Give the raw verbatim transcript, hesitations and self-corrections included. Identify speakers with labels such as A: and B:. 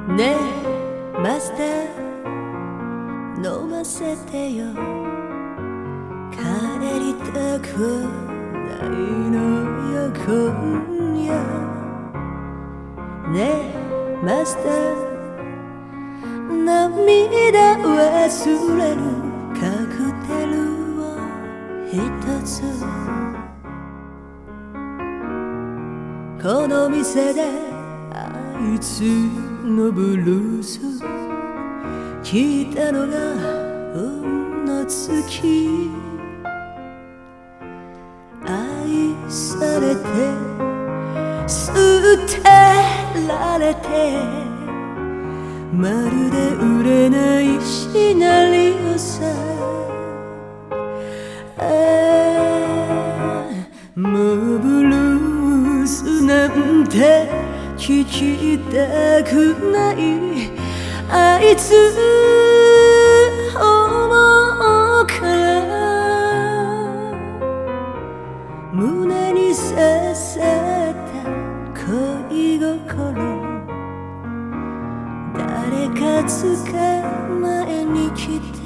A: ねえマスター飲ませてよ。帰りたくないのよ今夜。ねえマスター涙忘れるカクテルを一つ。この店であいつのブルース聞いたのが運の月。愛されて捨てられてまるで売れないシナリオさ。ああもうブルースなんて聞きたくない。あいつ思うから胸に刺さった恋心。誰か捕まえに来た